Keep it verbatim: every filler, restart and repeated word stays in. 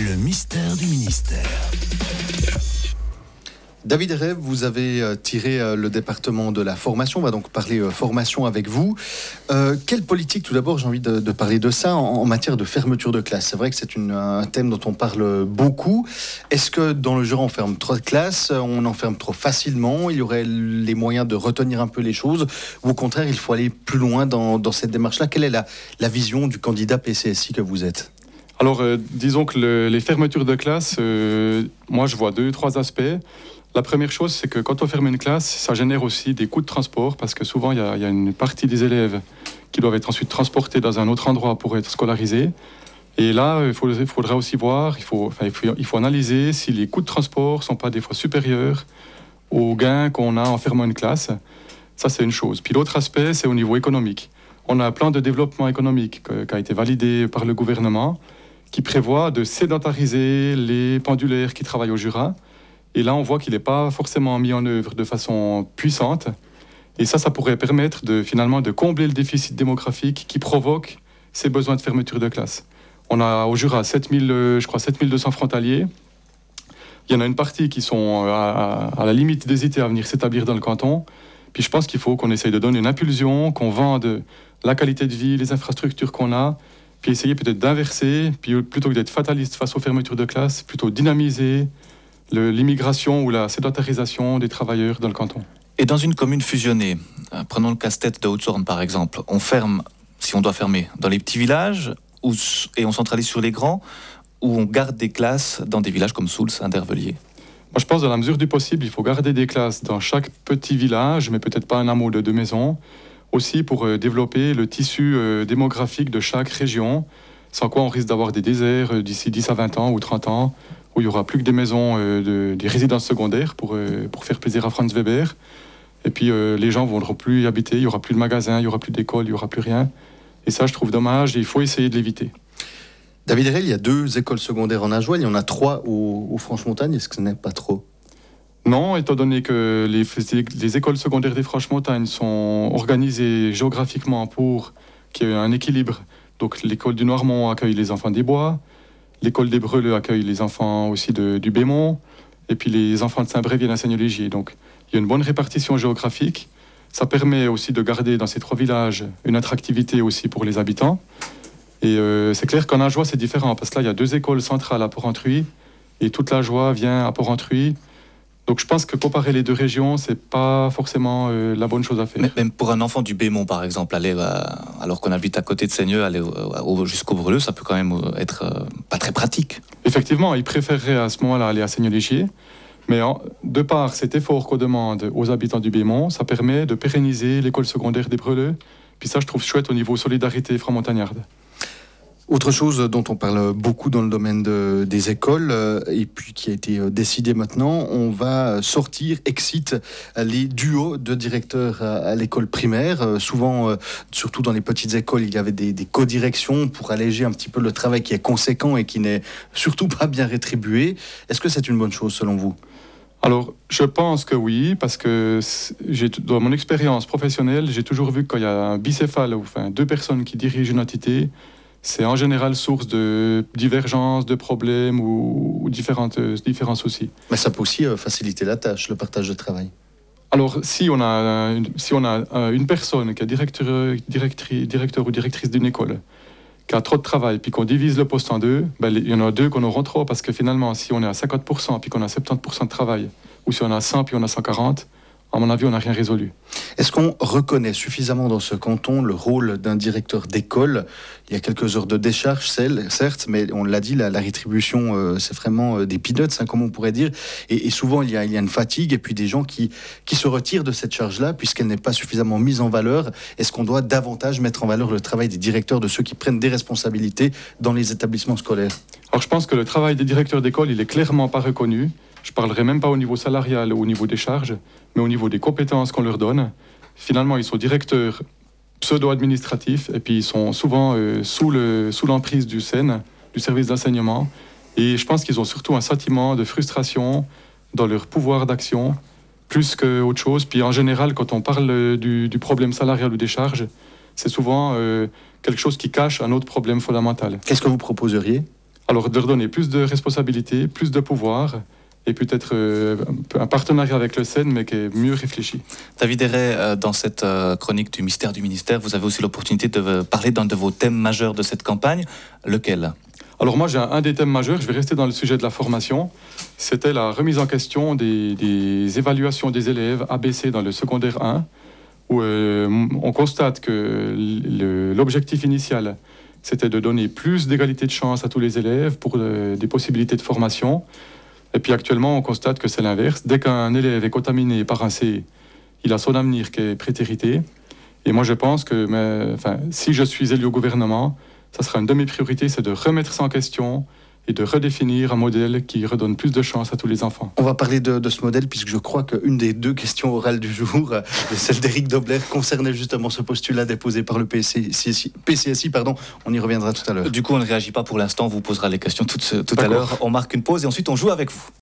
Le mystère du ministère. David Herrey, vous avez tiré le département de la formation. On va donc parler formation avec vous. Euh, quelle politique, tout d'abord, j'ai envie de, de parler de ça en, en matière de fermeture de classe. C'est vrai que c'est une, un thème dont on parle beaucoup. Est-ce que dans le Jura, on ferme trop de classes, on enferme trop facilement, il y aurait les moyens de retenir un peu les choses, ou au contraire, il faut aller plus loin dans, dans cette démarche-là? Quelle est la, la vision du candidat P C S I que vous êtes? Alors, euh, disons que le, les fermetures de classe, euh, moi, je vois deux, trois aspects. La première chose, c'est que quand on ferme une classe, ça génère aussi des coûts de transport, parce que souvent, il y a, y a une partie des élèves qui doivent être ensuite transportés dans un autre endroit pour être scolarisés. Et là, il, faut, il faudra aussi voir, il faut, enfin, il, faut, il faut analyser si les coûts de transport ne sont pas des fois supérieurs aux gains qu'on a en fermant une classe. Ça, c'est une chose. Puis l'autre aspect, c'est au niveau économique. On a un plan de développement économique qui a été validé par le gouvernement, qui prévoit de sédentariser les pendulaires qui travaillent au Jura. Et là, on voit qu'il n'est pas forcément mis en œuvre de façon puissante. Et ça, ça pourrait permettre de, finalement de combler le déficit démographique qui provoque ces besoins de fermeture de classe. On a au Jura sept mille, je crois, sept mille deux cents frontaliers. Il y en a une partie qui sont à, à la limite d'hésiter à venir s'établir dans le canton. Puis je pense qu'il faut qu'on essaye de donner une impulsion, qu'on vende la qualité de vie, les infrastructures qu'on a, puis essayer peut-être d'inverser, puis plutôt que d'être fataliste face aux fermetures de classe, plutôt dynamiser le, l'immigration ou la sédentarisation des travailleurs dans le canton. Et dans une commune fusionnée, euh, prenons le casse-tête de Haute-Saône par exemple, on ferme, si on doit fermer, dans les petits villages où, et on centralise sur les grands, ou on garde des classes dans des villages comme Soultz, Indervellier? Moi, je pense dans la mesure du possible, il faut garder des classes dans chaque petit village, mais peut-être pas un hameau de deux maisons, aussi pour euh, développer le tissu euh, démographique de chaque région, sans quoi on risque d'avoir des déserts euh, d'ici dix à vingt ans ou trente ans, où il n'y aura plus que des maisons, euh, de, des résidences secondaires pour, euh, pour faire plaisir à Franz Weber. Et puis euh, les gens ne vont plus y habiter, il n'y aura plus de magasins, il n'y aura plus d'école, il n'y aura plus rien. Et ça, je trouve dommage et il faut essayer de l'éviter. David Herrey, il y a deux écoles secondaires en Ajoie, il y en a trois au, au Franche-Montagne. Est-ce que ce n'est pas trop? Non, étant donné que les, les écoles secondaires des Franches-Montagnes sont organisées géographiquement pour qu'il y ait un équilibre. Donc l'école du Noirmont accueille les enfants des Bois, l'école des Breleux accueille les enfants aussi de, du Bémont, et puis les enfants de Saint-Bray viennent à Seigneur-Légier. Donc il y a une bonne répartition géographique. Ça permet aussi de garder dans ces trois villages une attractivité aussi pour les habitants. Et euh, c'est clair qu'en Ajoie, c'est différent, parce que là, il y a deux écoles centrales à Port-Rentruy, et toute l'Ajoie vient à Port-Rentruy. Donc je pense que comparer les deux régions, c'est pas forcément euh, la bonne chose à faire. Mais, même pour un enfant du Bémont, par exemple, aller, euh, alors qu'on habite à côté de Seigneur, aller euh, jusqu'au Breleux, ça peut quand même être euh, pas très pratique. Effectivement, il préférerait à ce moment-là aller à Seigneur-Légier. Mais en, de par cet effort qu'on demande aux habitants du Bémont, ça permet de pérenniser l'école secondaire des Breleux. Puis ça, je trouve chouette au niveau solidarité franc-montagnarde. Autre chose dont on parle beaucoup dans le domaine de, des écoles, euh, et puis qui a été euh, décidé maintenant, on va sortir, excite les duos de directeurs à, à l'école primaire. Euh, souvent, euh, surtout dans les petites écoles, il y avait des, des co-directions pour alléger un petit peu le travail qui est conséquent et qui n'est surtout pas bien rétribué. Est-ce que c'est une bonne chose selon vous ? Alors, je pense que oui, parce que j'ai, dans mon expérience professionnelle, j'ai toujours vu que quand il y a un bicéphale, ou enfin deux personnes qui dirigent une entité, c'est en général source de divergences, de problèmes ou, ou différentes, euh, différents soucis. Mais ça peut aussi euh, faciliter la tâche, le partage de travail. Alors, si on a, une, si on a euh, une personne qui est directeur, directrice, directeur ou directrice d'une école, qui a trop de travail, puis qu'on divise le poste en deux, ben, il y en a deux qu'on aura trop, parce que finalement, si on est à cinquante pour cent, puis qu'on a soixante-dix pour cent de travail, ou si on a cent, puis on a cent quarante, à mon avis, on n'a rien résolu. Est-ce qu'on reconnaît suffisamment dans ce canton le rôle d'un directeur d'école ? Il y a quelques heures de décharge, certes, mais on l'a dit, la, la rétribution, euh, c'est vraiment euh, des peanuts, hein, comme on pourrait dire. Et, et souvent, il y, a, il y a une fatigue, et puis des gens qui, qui se retirent de cette charge-là, puisqu'elle n'est pas suffisamment mise en valeur. Est-ce qu'on doit davantage mettre en valeur le travail des directeurs, de ceux qui prennent des responsabilités dans les établissements scolaires ? Alors, je pense que le travail des directeurs d'école, il est clairement pas reconnu. Je ne parlerai même pas au niveau salarial ou au niveau des charges, mais au niveau des compétences qu'on leur donne. Finalement, ils sont directeurs pseudo-administratifs et puis ils sont souvent euh, sous, le, sous l'emprise du S E N, du service d'enseignement. Et je pense qu'ils ont surtout un sentiment de frustration dans leur pouvoir d'action, plus qu'autre chose. Puis en général, quand on parle du, du problème salarial ou des charges, c'est souvent euh, quelque chose qui cache un autre problème fondamental. Qu'est-ce que vous proposeriez ? Alors de leur donner plus de responsabilités, plus de pouvoir, et peut-être euh, un partenariat avec le S E N, mais qui est mieux réfléchi. David Héret, euh, dans cette euh, chronique du mystère du ministère, vous avez aussi l'opportunité de euh, parler d'un de vos thèmes majeurs de cette campagne. Lequel ? Alors moi j'ai un, un des thèmes majeurs, je vais rester dans le sujet de la formation, c'était la remise en question des, des évaluations des élèves A B C dans le secondaire un, où euh, on constate que le, l'objectif initial, c'était de donner plus d'égalité de chance à tous les élèves pour euh, des possibilités de formation. Et puis actuellement, on constate que c'est l'inverse. Dès qu'un élève est contaminé par un C, il a son avenir qui est prétérité. Et moi, je pense que mais, enfin, si je suis élu au gouvernement, ça sera une de mes priorités, c'est de remettre ça en question et de redéfinir un modèle qui redonne plus de chance à tous les enfants. On va parler de, de ce modèle, puisque je crois qu'une des deux questions orales du jour, celle d'Éric Dobler, concernait justement ce postulat déposé par le P C S I. P C S I pardon. On y reviendra tout à l'heure. Du coup, on ne réagit pas pour l'instant, on vous posera les questions tout, tout à l'heure. On marque une pause et ensuite on joue avec vous.